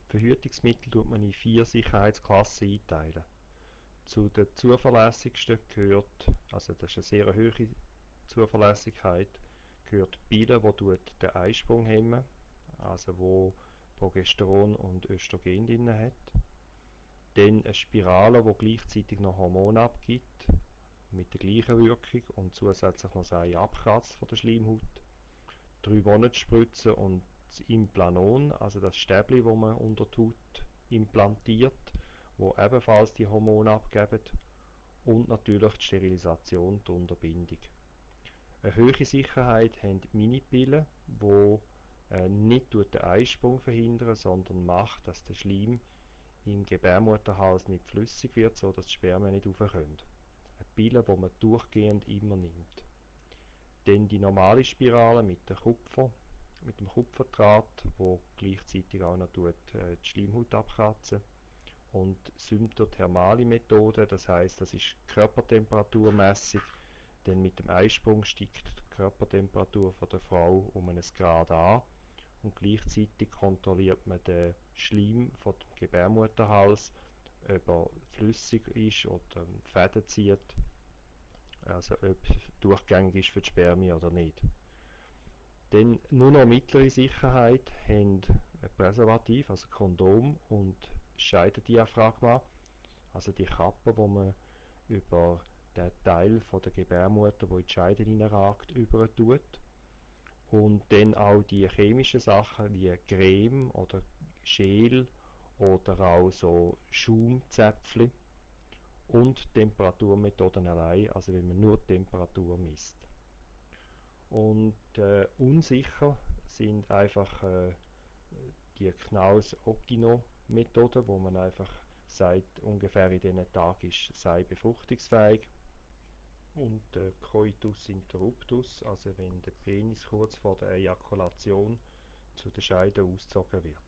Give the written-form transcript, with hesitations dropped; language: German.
Verhütungsmittel tut man in 4 Sicherheitsklassen einteilen. Zu den zuverlässigsten gehört, also das ist eine sehr hohe Zuverlässigkeit, gehört die Pille, die den Eisprung hemmen, also wo Progesteron und Östrogen drin hat. Dann eine Spirale, die gleichzeitig noch Hormone abgibt, mit der gleichen Wirkung und zusätzlich noch Ei abkratzt von der Schleimhaut. 3 Monatsspritzen und das Implanon, also das Stäbli, das man unter die Haut implantiert, wo ebenfalls die Hormone abgeben. Und natürlich die Sterilisation, die Unterbindung. Eine hohe Sicherheit haben die Minipillen, die nicht den Eisprung verhindern, sondern macht, dass der Schleim im Gebärmutterhals nicht flüssig wird, sodass die Spermien nicht raufkommen. Eine Pille, die man durchgehend immer nimmt. Dann die normale Spirale mit dem Kupferdraht, wo gleichzeitig auch noch die Schleimhaut abkratzen. Und symptothermale Methode, das heißt, das ist körpertemperaturmäßig, denn mit dem Eisprung steigt die Körpertemperatur von der Frau um 1 Grad an und gleichzeitig kontrolliert man den Schleim von dem Gebärmutterhals, ob er flüssig ist oder Fäden zieht, also ob durchgängig ist für die Spermien oder nicht. Dann nur noch mittlere Sicherheit haben ein Präservativ, also Kondom und Scheidendiaphragma, also die Kappe, wo man über den Teil von der Gebärmutter, wo in die Scheide hineinragt, über tut. Und dann auch die chemischen Sachen wie Creme oder Gel oder auch so Schaumzäpfchen und Temperaturmethoden allein, also wenn man nur die Temperatur misst. Und unsicher sind einfach die Knaus-Optino-Methode, wo man einfach sagt, ungefähr in diesen Tagen sei befruchtungsfähig. Und Coitus interruptus, also wenn der Penis kurz vor der Ejakulation zu der Scheide ausgezogen wird.